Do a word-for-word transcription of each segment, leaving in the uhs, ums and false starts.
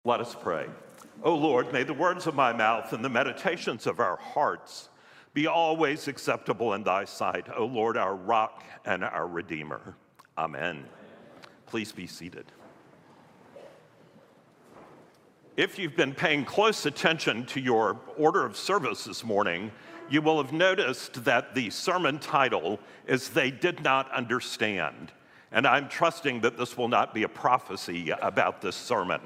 Let us pray. O Lord, may the words of my mouth and the meditations of our hearts be always acceptable in thy sight, O Lord, our rock and our redeemer. Amen. Please be seated. If you've been paying close attention to your order of service this morning, you will have noticed that the sermon title is They Did Not Understand. And I'm trusting that this will not be a prophecy about this sermon.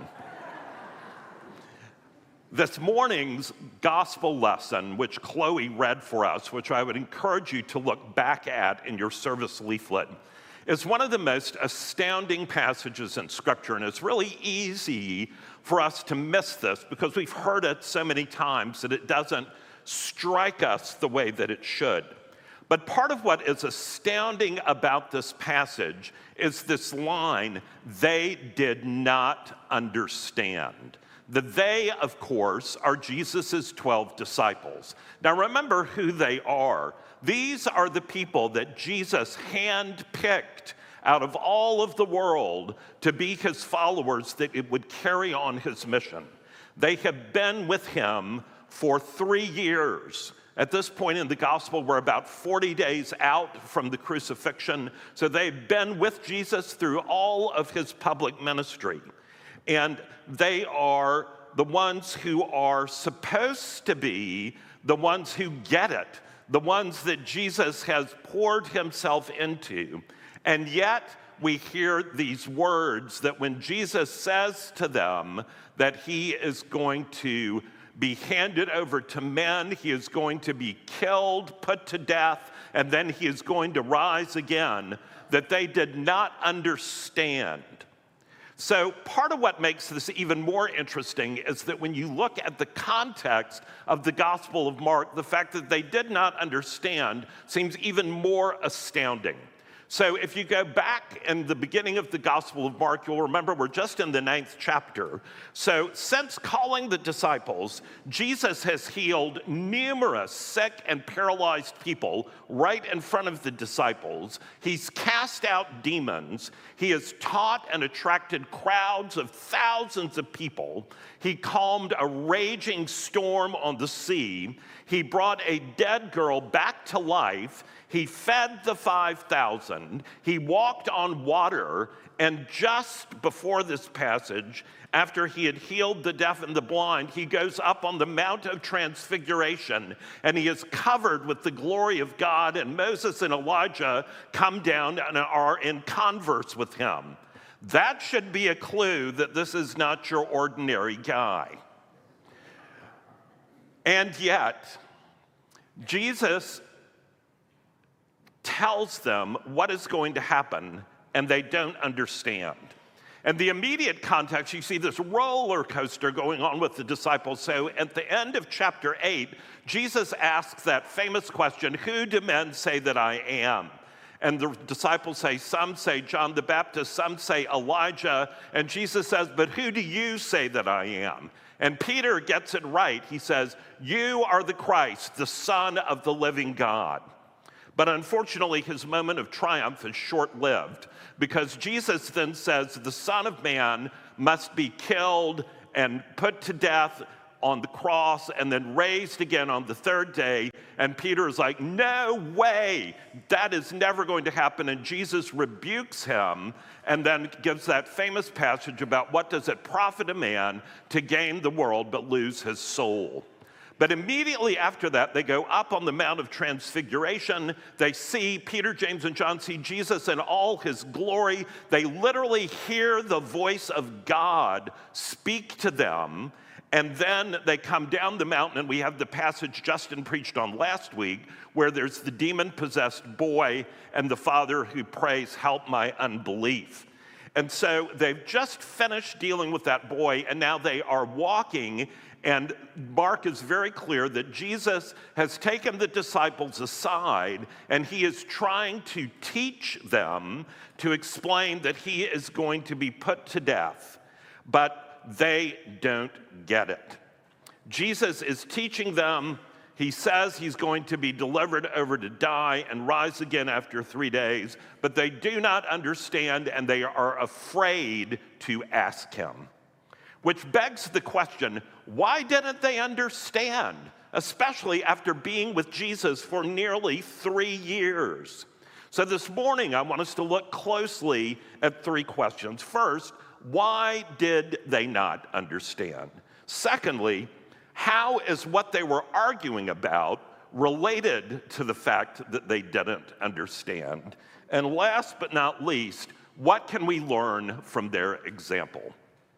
This morning's gospel lesson, which Chloe read for us, which I would encourage you to look back at in your service leaflet, is one of the most astounding passages in Scripture. And it's really easy for us to miss this because we've heard it so many times that it doesn't strike us the way that it should. But part of what is astounding about this passage is this line, they did not understand. The they, of course, are Jesus' twelve disciples. Now remember who they are. These are the people that Jesus handpicked out of all of the world to be his followers, that it would carry on his mission. They have been with him for three years. At this point in the gospel, we're about forty days out from the crucifixion. So they've been with Jesus through all of his public ministry. And they are the ones who are supposed to be the ones who get it, the ones that Jesus has poured himself into. And yet we hear these words that when Jesus says to them that he is going to be handed over to men, he is going to be killed, put to death, and then he is going to rise again, that they did not understand. So part of what makes this even more interesting is that when you look at the context of the Gospel of Mark, the fact that they did not understand seems even more astounding. So if you go back in the beginning of the Gospel of Mark, you'll remember we're just in the ninth chapter. So since calling the disciples, Jesus has healed numerous sick and paralyzed people right in front of the disciples. He's cast out demons. He has taught and attracted crowds of thousands of people. He calmed a raging storm on the sea. He brought a dead girl back to life. He fed the five thousand. He walked on water. And just before this passage, after he had healed the deaf and the blind, he goes up on the Mount of Transfiguration, and he is covered with the glory of God, and Moses and Elijah come down and are in converse with him. That should be a clue that this is not your ordinary guy. And yet, Jesus tells them what is going to happen, and they don't understand. And the immediate context, you see this roller coaster going on with the disciples. So at the end of chapter eight, Jesus asks that famous question, who do men say that I am? And the disciples say, some say John the Baptist, some say Elijah. And Jesus says, but who do you say that I am? And Peter gets it right. He says, you are the Christ, the Son of the living God. But unfortunately, his moment of triumph is short-lived, because Jesus then says the Son of Man must be killed and put to death on the cross and then raised again on the third day. And Peter is like, no way, that is never going to happen. And Jesus rebukes him and then gives that famous passage about what does it profit a man to gain the world but lose his soul. But immediately after that, they go up on the Mount of Transfiguration. They see Peter, James, and John see Jesus in all his glory. They literally hear the voice of God speak to them. And then they come down the mountain, and we have the passage Justin preached on last week, where there's the demon-possessed boy and the father who prays, help my unbelief. And so they've just finished dealing with that boy, and now they are walking. And Mark is very clear that Jesus has taken the disciples aside, and he is trying to teach them, to explain that he is going to be put to death. But they don't get it. Jesus is teaching them. He says he's going to be delivered over to die and rise again after three days, but they do not understand, and they are afraid to ask him. which begs the question, why didn't they understand, especially after being with Jesus for nearly three years? So this morning, I want us to look closely at three questions. First, why did they not understand? Secondly, how is what they were arguing about related to the fact that they didn't understand? And last but not least, what can we learn from their example?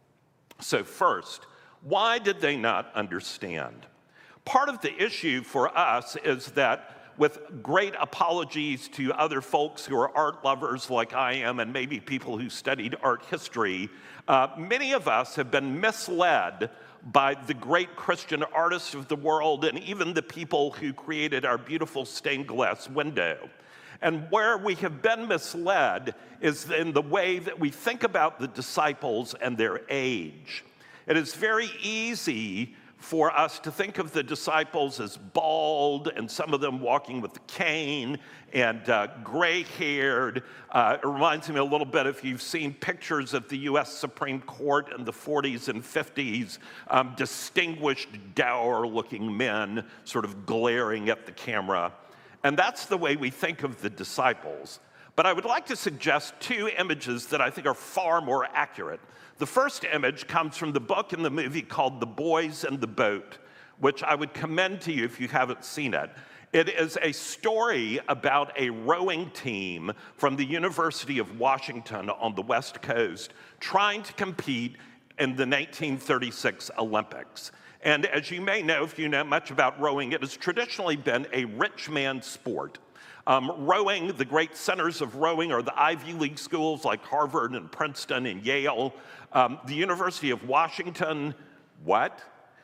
So first, why did they not understand? Part of the issue for us is that with great apologies to other folks who are art lovers like I am, and maybe people who studied art history, uh, many of us have been misled by the great Christian artists of the world and even the people who created our beautiful stained glass window. And where we have been misled is in the way that we think about the disciples and their age. It is very easy for us to think of the disciples as bald, and some of them walking with a cane, and uh, gray-haired. Uh, it reminds me a little bit, if you've seen pictures of the U S Supreme Court in the forties and fifties, um, distinguished, dour-looking men sort of glaring at the camera. And that's the way we think of the disciples. But I would like to suggest two images that I think are far more accurate. The first image comes from the book and the movie called The Boys and the Boat, which I would commend to you if you haven't seen it. It is a story about a rowing team from the University of Washington on the West Coast trying to compete in the nineteen thirty-six Olympics. And as you may know, if you know much about rowing, it has traditionally been a rich man's sport. Um, rowing, the great centers of rowing are the Ivy League schools like Harvard and Princeton and Yale. Um, the University of Washington, what?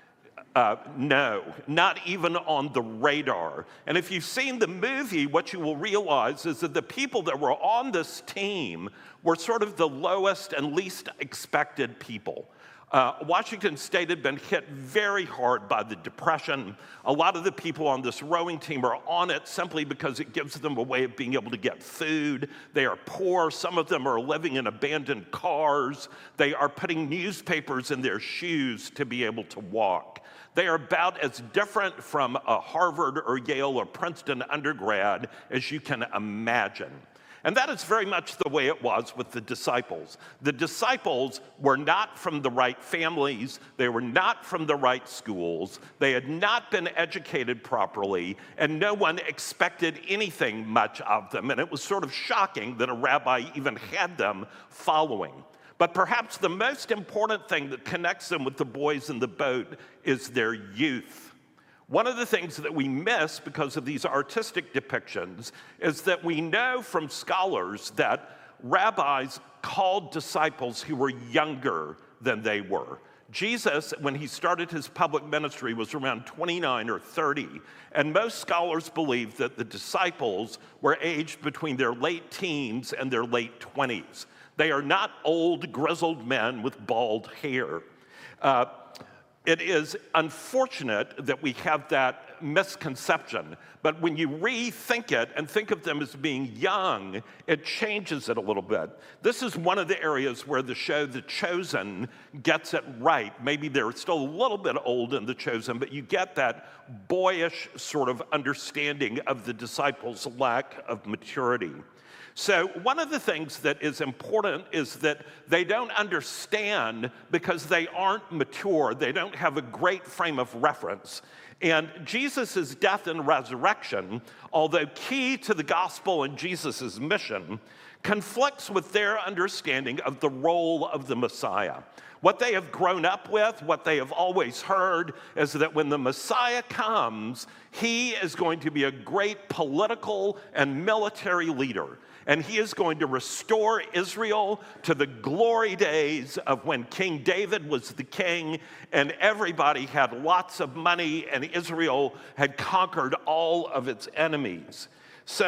Uh, no, not even on the radar. And if you've seen the movie, what you will realize is that the people that were on this team were sort of the lowest and least expected people. Uh, Washington State had been hit very hard by the Depression. A lot of the people on this rowing team are on it simply because it gives them a way of being able to get food. They are poor. Some of them are living in abandoned cars. They are putting newspapers in their shoes to be able to walk. They are about as different from a Harvard or Yale or Princeton undergrad as you can imagine. And that is very much the way it was with the disciples. The disciples were not from the right families. They were not from the right schools. They had not been educated properly, and no one expected anything much of them. And it was sort of shocking that a rabbi even had them following. But perhaps the most important thing that connects them with the boys in the boat is their youth. One of the things that we miss because of these artistic depictions is that we know from scholars that rabbis called disciples who were younger than they were. Jesus, when he started his public ministry, was around twenty-nine or thirty, and most scholars believe that the disciples were aged between their late teens and their late twenties. They are not old, grizzled men with bald hair. Uh, It is unfortunate that we have that misconception, but when you rethink it and think of them as being young, it changes it a little bit. This is one of the areas where the show The Chosen gets it right. Maybe they're still a little bit old in The Chosen, but you get that boyish sort of understanding of the disciples' lack of maturity. So one of the things that is important is that they don't understand because they aren't mature. They don't have a great frame of reference. And Jesus' death and resurrection, although key to the gospel and Jesus' mission, conflicts with their understanding of the role of the Messiah. What they have grown up with, what they have always heard, is that when the Messiah comes, he is going to be a great political and military leader. And he is going to restore Israel to the glory days of when King David was the king and everybody had lots of money and Israel had conquered all of its enemies. So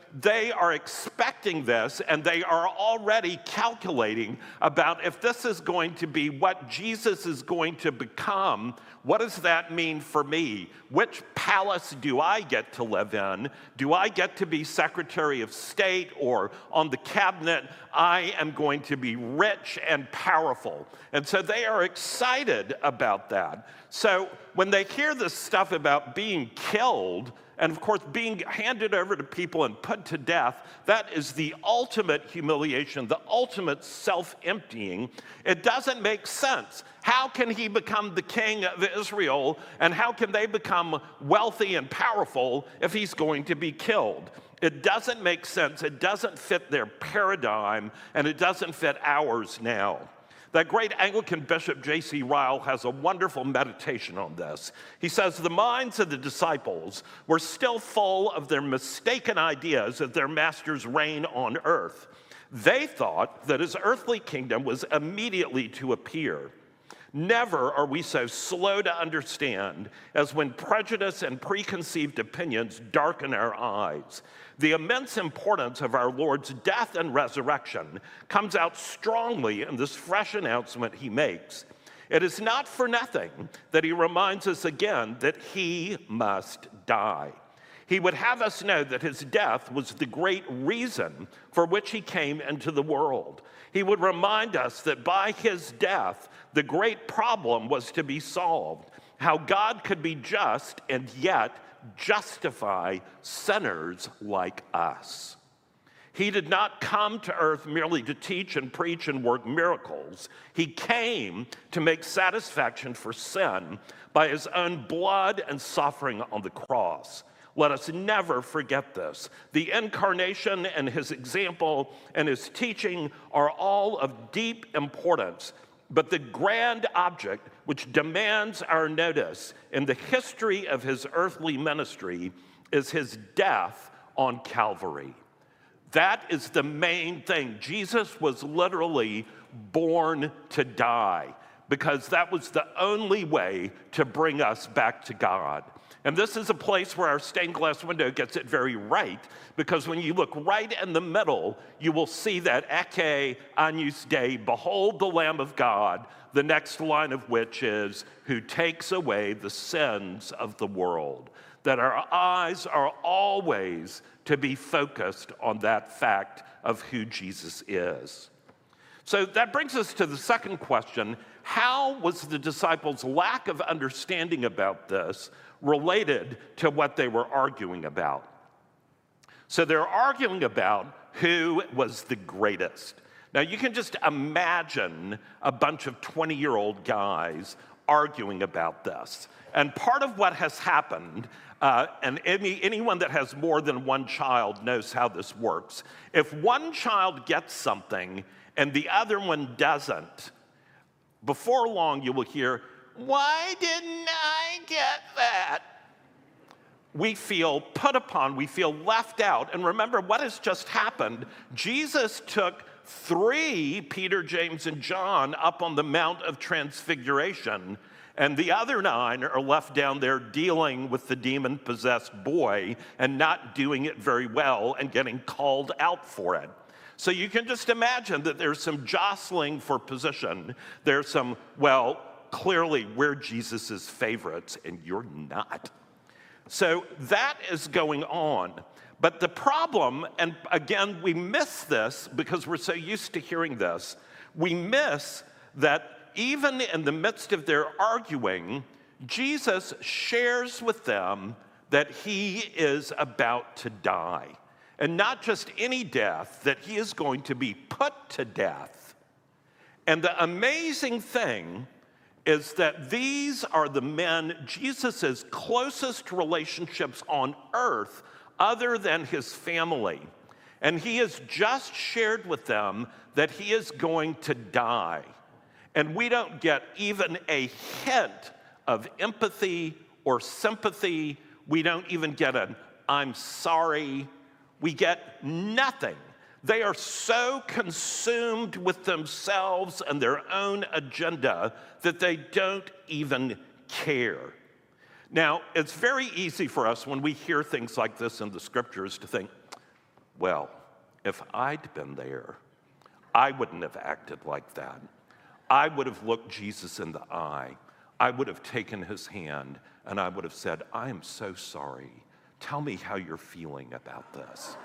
they are expecting this, and they are already calculating about if this is going to be what Jesus is going to become, what does that mean for me? Which palace do I get to live in? Do I get to be Secretary of State or on the cabinet? I am going to be rich and powerful. And so they are excited about that. So when they hear this stuff about being killed, and of course being handed over to people and put to death, that is the ultimate humiliation, the ultimate self-emptying. It doesn't make sense. How can he become the king of Israel, and how can they become wealthy and powerful if he's going to be killed? It doesn't make sense. It doesn't fit their paradigm, and it doesn't fit ours now. That great Anglican bishop, J C Ryle, has a wonderful meditation on this. He says, the minds of the disciples were still full of their mistaken ideas of their master's reign on earth. They thought that his earthly kingdom was immediately to appear. Never are we so slow to understand as when prejudice and preconceived opinions darken our eyes. The immense importance of our Lord's death and resurrection comes out strongly in this fresh announcement he makes. It is not for nothing that he reminds us again that he must die. He would have us know that his death was the great reason for which he came into the world. He would remind us that by his death, the great problem was to be solved, how God could be just and yet justify sinners like us. He did not come to earth merely to teach and preach and work miracles. He came to make satisfaction for sin by his own blood and suffering on the cross. Let us never forget this. The incarnation and his example and his teaching are all of deep importance. But the grand object which demands our notice in the history of his earthly ministry is his death on Calvary. That is the main thing. Jesus was literally born to die because that was the only way to bring us back to God. And this is a place where our stained glass window gets it very right, because when you look right in the middle, you will see that Ecce Agnus Dei, behold the Lamb of God, the next line of which is, who takes away the sins of the world. That our eyes are always to be focused on that fact of who Jesus is. So that brings us to the second question. How was the disciples' lack of understanding about this related to what they were arguing about? So they're arguing about who was the greatest. Now you can just imagine a bunch of twenty-year-old guys arguing about this. And part of what has happened, uh, and any, anyone that has more than one child knows how this works. If one child gets something and the other one doesn't, before long you will hear, why didn't I get that? We feel put upon, we feel left out. And remember what has just happened. Jesus took three, Peter, James, and John, up on the Mount of Transfiguration, and the other nine are left down there dealing with the demon-possessed boy and not doing it very well and getting called out for it. So you can just imagine that there's some jostling for position. There's some, well, clearly we're Jesus's favorites and you're not. So that is going on. But the problem, and again, we miss this because we're so used to hearing this, we miss that even in the midst of their arguing, Jesus shares with them that he is about to die. And not just any death, that he is going to be put to death. And the amazing thing is that these are the men, Jesus's closest relationships on earth other than his family. And he has just shared with them that he is going to die. And we don't get even a hint of empathy or sympathy. We don't even get an I'm sorry. We get nothing. They are so consumed with themselves and their own agenda that they don't even care. Now, it's very easy for us when we hear things like this in the scriptures to think, Well, if I'd been there, I wouldn't have acted like that. I would have looked Jesus in the eye. I would have taken his hand, and I would have said, I am so sorry. Tell me how you're feeling about this.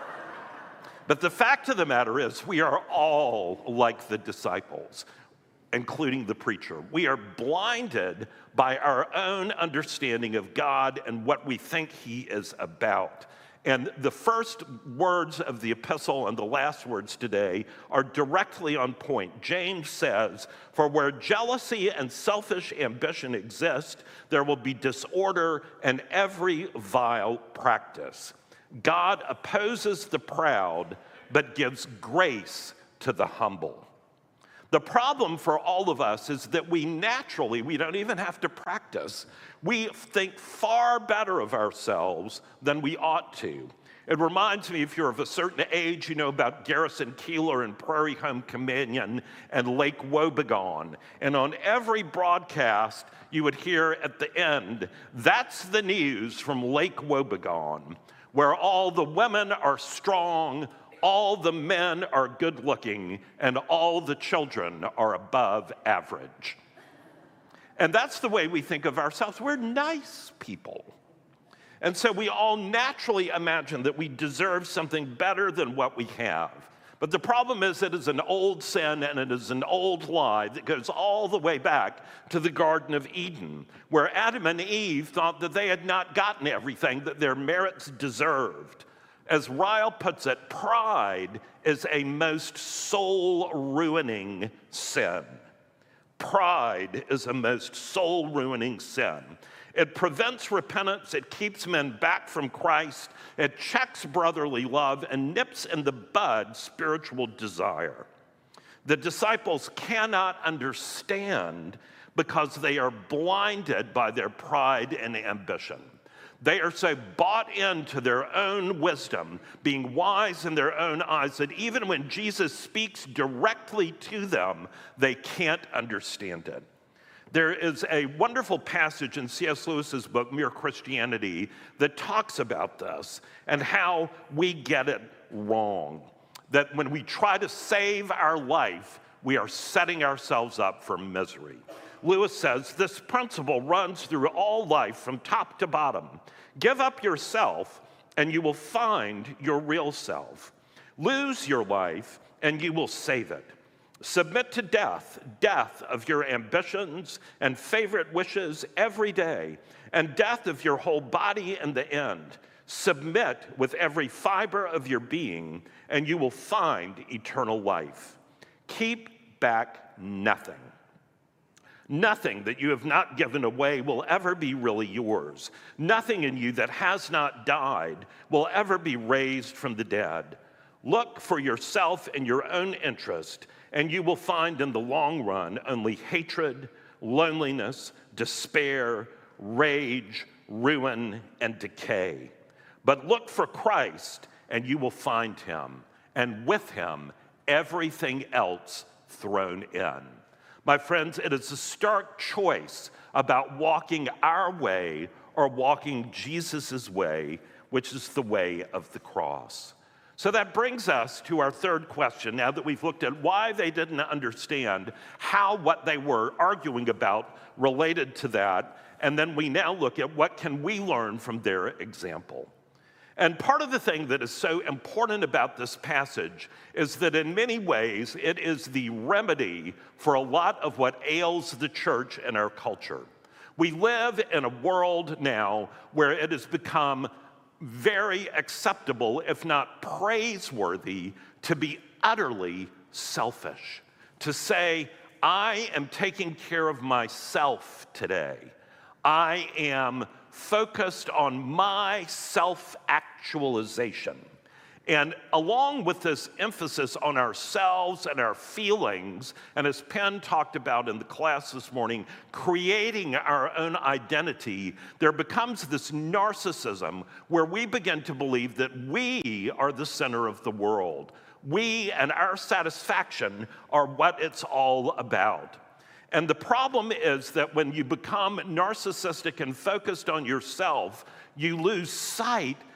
But the fact of the matter is, we are all like the disciples, including the preacher. We are blinded by our own understanding of God and what we think he is about. And the first words of the epistle and the last words today are directly on point. James says, for where jealousy and selfish ambition exist, there will be disorder and every vile practice. God opposes the proud, but gives grace to the humble. The problem for all of us is that we naturally, we don't even have to practice, we think far better of ourselves than we ought to. It reminds me, if you're of a certain age, you know about Garrison Keillor and Prairie Home Companion and Lake Wobegon. And on every broadcast, you would hear at the end, that's the news from Lake Wobegon, where all the women are strong, all the men are good looking, and all the children are above average. And that's the way we think of ourselves. We're nice people. And so we all naturally imagine that we deserve something better than what we have. But the problem is it is an old sin and it is an old lie that goes all the way back to the Garden of Eden, where Adam and Eve thought that they had not gotten everything that their merits deserved. As Ryle puts it, pride is a most soul-ruining sin. Pride is a most soul-ruining sin. It prevents repentance, it keeps men back from Christ, it checks brotherly love, and nips in the bud spiritual desire. The disciples cannot understand because they are blinded by their pride and ambition. They are so bought into their own wisdom, being wise in their own eyes, that even when Jesus speaks directly to them, they can't understand it. There is a wonderful passage in C S Lewis's book, Mere Christianity, that talks about this and how we get it wrong. That when we try to save our life, we are setting ourselves up for misery. Lewis says, this principle runs through all life from top to bottom. Give up yourself and you will find your real self. Lose your life and you will save it. Submit to death, death of your ambitions and favorite wishes every day, and death of your whole body in the end. Submit with every fiber of your being, and you will find eternal life. Keep back nothing. Nothing that you have not given away will ever be really yours. Nothing in you that has not died will ever be raised from the dead. Look for yourself and your own interest, and you will find in the long run only hatred, loneliness, despair, rage, ruin, and decay. But look for Christ, and you will find him, and with him, everything else thrown in. My friends, it is a stark choice about walking our way or walking Jesus' way, which is the way of the cross. So that brings us to our third question, now that we've looked at why they didn't understand how what they were arguing about related to that, and then we now look at what can we learn from their example. And part of the thing that is so important about this passage is that in many ways it is the remedy for a lot of what ails the church and our culture. We live in a world now where it has become very acceptable, if not praiseworthy, to be utterly selfish. To say, I am taking care of myself today. I am focused on my self-actualization. And along with this emphasis on ourselves and our feelings, and as Penn talked about in the class this morning, creating our own identity, there becomes this narcissism where we begin to believe that we are the center of the world. We and our satisfaction are what it's all about. And the problem is that when you become narcissistic and focused on yourself, you lose sight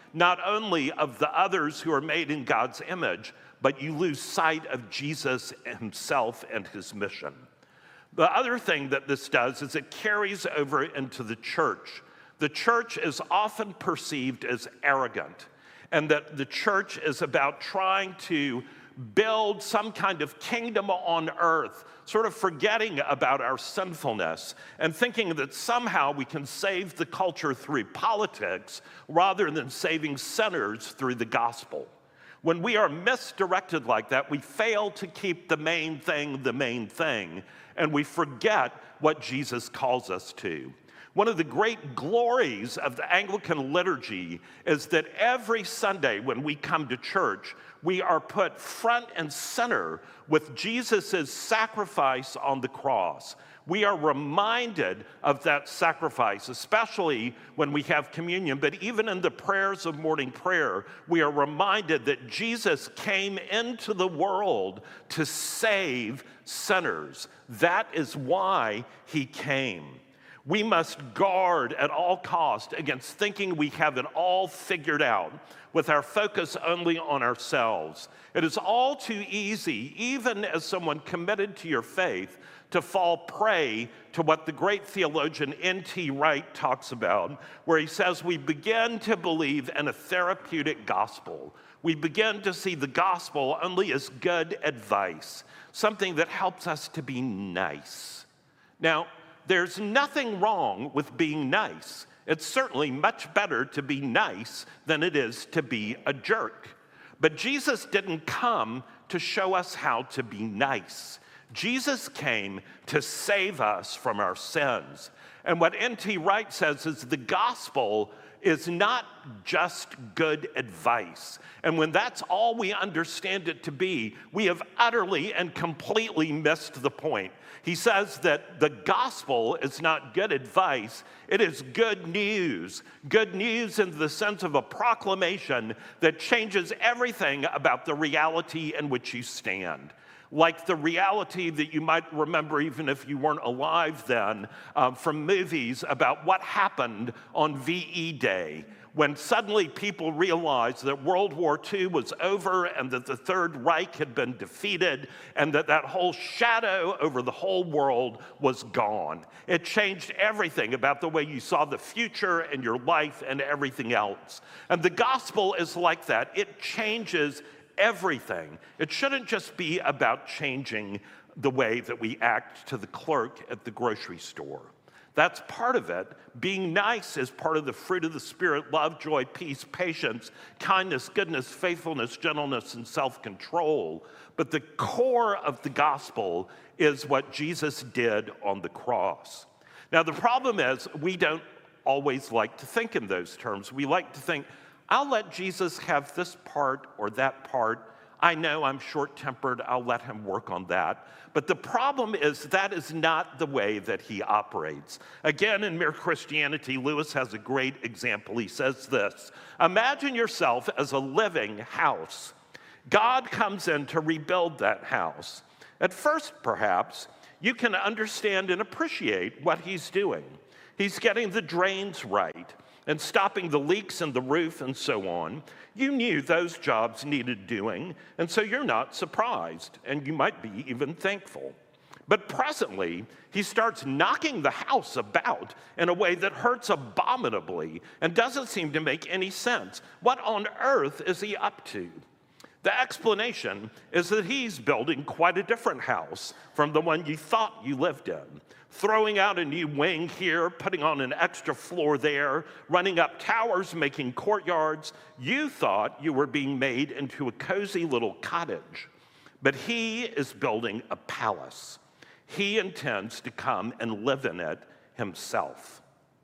not only of the others who are made in God's image, but you lose sight of Jesus himself and his mission. The other thing that this does is it carries over into the church. The church is often perceived as arrogant, and that the church is about trying to build some kind of kingdom on earth, sort of forgetting about our sinfulness and thinking that somehow we can save the culture through politics rather than saving sinners through the gospel. When we are misdirected like that, we fail to keep the main thing the main thing, and we forget what Jesus calls us to. One of the great glories of the Anglican liturgy is that every Sunday when we come to church, we are put front and center with Jesus' sacrifice on the cross. We are reminded of that sacrifice, especially when we have communion, but even in the prayers of morning prayer, we are reminded that Jesus came into the world to save sinners. That is why he came. We must guard at all costs against thinking we have it all figured out with our focus only on ourselves. It is all too easy, even as someone committed to your faith, to fall prey to what the great theologian N T Wright talks about, where he says we begin to believe in a therapeutic gospel. We begin to see the gospel only as good advice, something that helps us to be nice. Now, there's nothing wrong with being nice. It's certainly much better to be nice than it is to be a jerk. But Jesus didn't come to show us how to be nice. Jesus came to save us from our sins. And what N T Wright says is the gospel is not just good advice. And when that's all we understand it to be, we have utterly and completely missed the point. He says that the gospel is not good advice, it is good news. Good news in the sense of a proclamation that changes everything about the reality in which you stand. Like the reality that you might remember even if you weren't alive then, um, from movies about what happened on V E Day, when suddenly people realized that World War Two was over and that the Third Reich had been defeated and that that whole shadow over the whole world was gone. It changed everything about the way you saw the future and your life and everything else. And the gospel is like that. It changes everything. It shouldn't just be about changing the way that we act to the clerk at the grocery store. That's part of it. Being nice is part of the fruit of the Spirit: love, joy, peace, patience, kindness, goodness, faithfulness, gentleness, and self-control. But the core of the gospel is what Jesus did on the cross. Now, the problem is we don't always like to think in those terms. We like to think, I'll let Jesus have this part or that part. I know I'm short-tempered, I'll let him work on that. But the problem is that is not the way that he operates. Again, in Mere Christianity, Lewis has a great example. He says this: imagine yourself as a living house. God comes in to rebuild that house. At first, perhaps, you can understand and appreciate what he's doing. He's getting the drains right and stopping the leaks in the roof and so on. You knew those jobs needed doing, and so you're not surprised, and you might be even thankful. But presently, he starts knocking the house about in a way that hurts abominably and doesn't seem to make any sense. What on earth is he up to? The explanation is that he's building quite a different house from the one you thought you lived in. Throwing out a new wing here, putting on an extra floor there, running up towers, making courtyards. You thought you were being made into a cozy little cottage. But he is building a palace. He intends to come and live in it himself.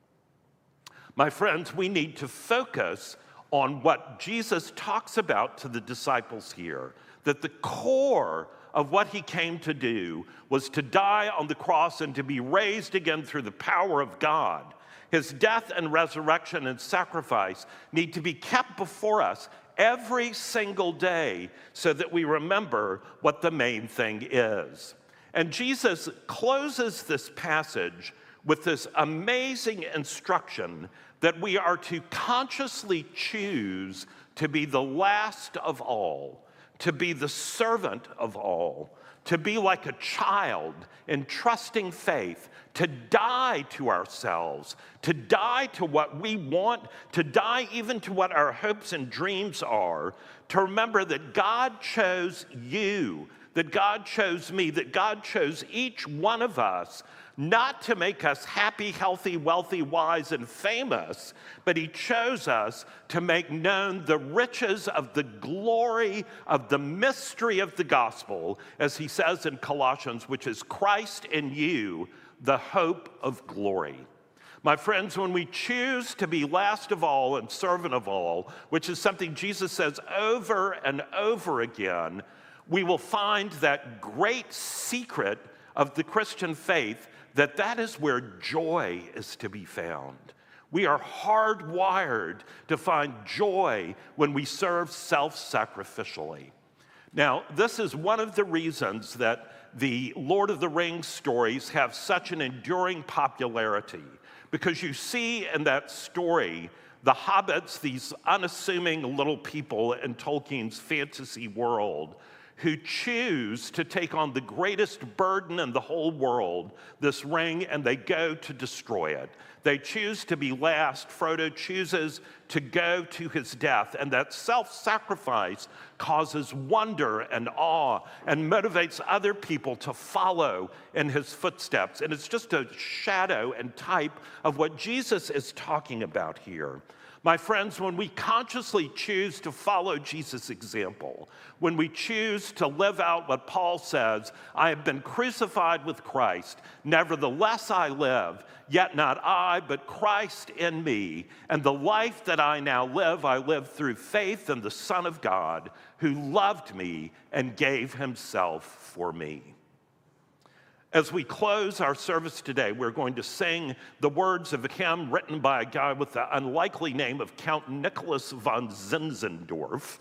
My friends, we need to focus on what Jesus talks about to the disciples here, that the core of what he came to do was to die on the cross and to be raised again through the power of God. His death and resurrection and sacrifice need to be kept before us every single day so that we remember what the main thing is. And Jesus closes this passage with this amazing instruction that we are to consciously choose to be the last of all, to be the servant of all, to be like a child in trusting faith, to die to ourselves, to die to what we want, to die even to what our hopes and dreams are, to remember that God chose you, that God chose me, that God chose each one of us, not to make us happy, healthy, wealthy, wise, and famous, but he chose us to make known the riches of the glory of the mystery of the gospel, as he says in Colossians, which is Christ in you, the hope of glory. My friends, when we choose to be last of all and servant of all, which is something Jesus says over and over again, we will find that great secret of the Christian faith, that that is where joy is to be found. We are hardwired to find joy when we serve self-sacrificially. Now, this is one of the reasons that the Lord of the Rings stories have such an enduring popularity, because you see in that story the hobbits, these unassuming little people in Tolkien's fantasy world, who choose to take on the greatest burden in the whole world, this ring, and they go to destroy it. They choose to be last. Frodo chooses to go to his death, and that self-sacrifice causes wonder and awe and motivates other people to follow in his footsteps. And it's just a shadow and type of what Jesus is talking about here. My friends, when we consciously choose to follow Jesus' example, when we choose to live out what Paul says, I have been crucified with Christ, nevertheless I live, yet not I, but Christ in me. And the life that I now live, I live through faith in the Son of God, who loved me and gave himself for me. As we close our service today, we're going to sing the words of a hymn written by a guy with the unlikely name of Count Nicholas von Zinzendorf.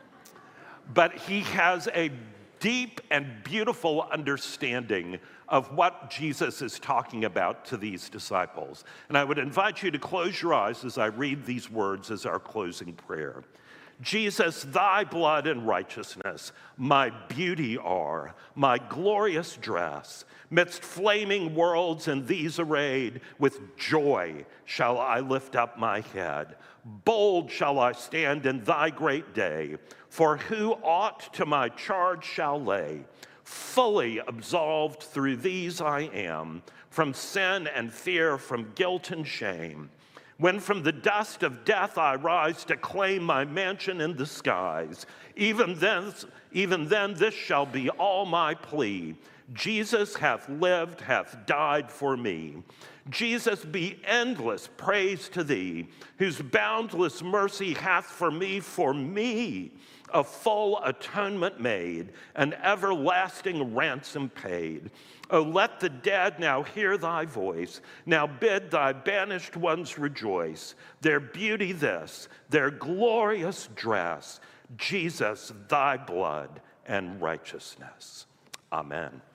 But he has a deep and beautiful understanding of what Jesus is talking about to these disciples. And I would invite you to close your eyes as I read these words as our closing prayer. Jesus, thy blood and righteousness, my beauty are, my glorious dress. Midst flaming worlds in these arrayed, with joy shall I lift up my head. Bold shall I stand in thy great day, for who aught to my charge shall lay? Fully absolved through these I am, from sin and fear, from guilt and shame. When from the dust of death I rise to claim my mansion in the skies, even then, even then this shall be all my plea. Jesus hath lived, hath died for me. Jesus, be endless praise to thee, whose boundless mercy hath for me, for me, a full atonement made, an everlasting ransom paid. Oh, let the dead now hear thy voice. Now bid thy banished ones rejoice. Their beauty this, their glorious dress, Jesus, thy blood and righteousness. Amen.